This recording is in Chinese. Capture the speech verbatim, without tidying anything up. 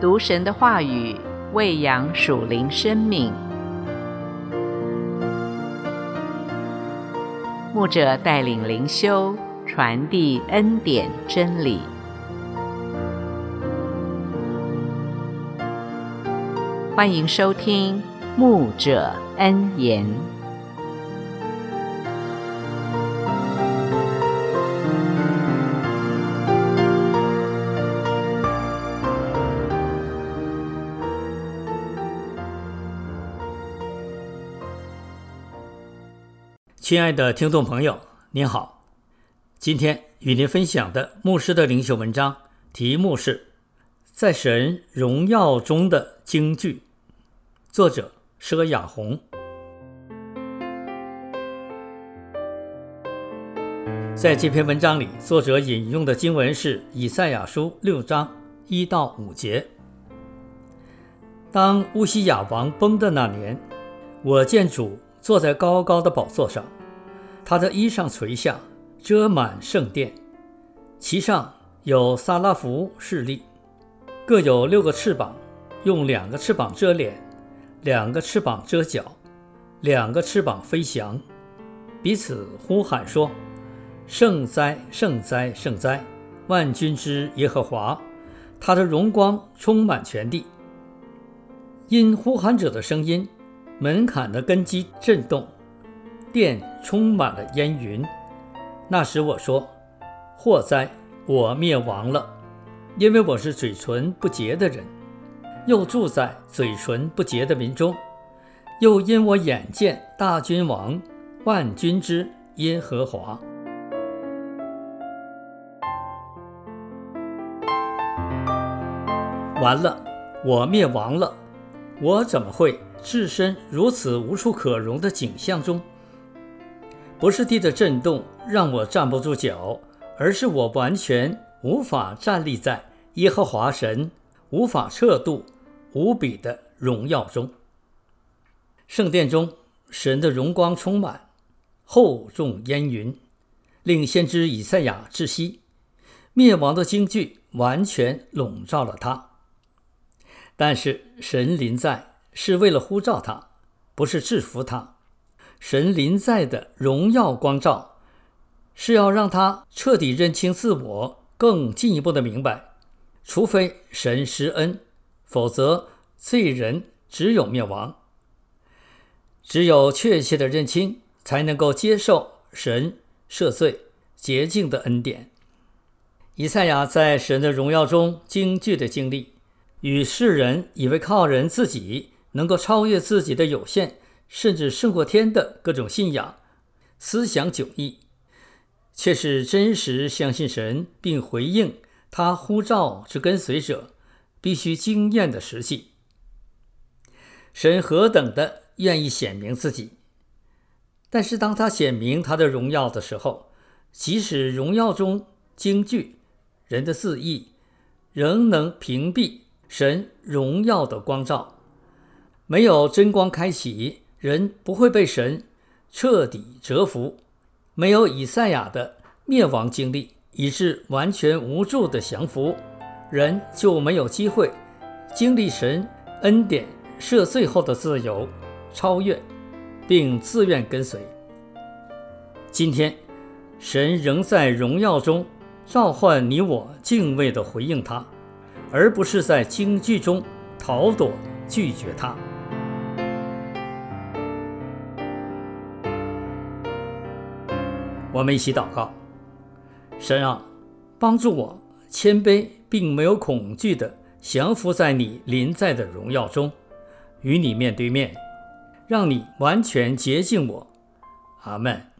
读神的话语，喂养属灵生命。牧者带领灵修，传递恩典真理。欢迎收听牧者恩言。 亲爱的听众朋友，您好，今天与您分享的牧师的灵修文章题目是在神荣耀中的京剧，作者佘雅红。在这篇文章里，作者引用的经文是以赛亚书六章一到五节。当乌西雅王崩的那年，我见主坐在高高的宝座上，他的衣裳垂下，遮满圣殿，其上有撒拉弗侍立，各有六个翅膀，用两个翅膀遮脸，两个翅膀遮脚，两个翅膀飞翔，彼此呼喊说：圣哉，圣哉，圣哉，万军之耶和华，他的荣光充满全地。因呼喊者的声音，门槛的根基震动，殿充满了烟云。那时我说：祸哉，我灭亡了，因为我是嘴唇不洁的人，又住在嘴唇不洁的民中，又因我眼见大君王万军之耶和华。完了，我灭亡了，我怎么会置身如此无处可容的景象中？不是地的震动让我站不住脚，而是我完全无法站立在耶和华神无法测度无比的荣耀中。圣殿中，神的荣光充满，厚重烟云令先知以赛亚窒息，灭亡的京剧完全笼罩了他。但是神临在是为了呼召他，不是制服他。神临在的荣耀光照是要让他彻底认清自我，更进一步的明白，除非神施恩，否则罪人只有灭亡。只有确切的认清，才能够接受神赦罪洁净的恩典。以赛亚在神的荣耀中京剧的经历，与世人以为靠人自己能够超越自己的有限，甚至胜过天的各种信仰思想迥异，却是真实相信神并回应他呼召之跟随者必须经验的实际。神何等的愿意显明自己，但是当他显明他的荣耀的时候，即使荣耀中惊惧人的自义，仍能屏蔽神荣耀的光照。没有真光开启，人不会被神彻底折服。没有以赛亚的灭亡经历，以致完全无助的降服，人就没有机会经历神恩典赦罪后的自由、超越，并自愿跟随。今天，神仍在荣耀中召唤你我敬畏地回应他，而不是在京剧中逃躲拒绝他。我们一起祷告。神啊，帮助我谦卑并没有恐惧地降服在你临在的荣耀中，与你面对面，让你完全洁净我。阿们。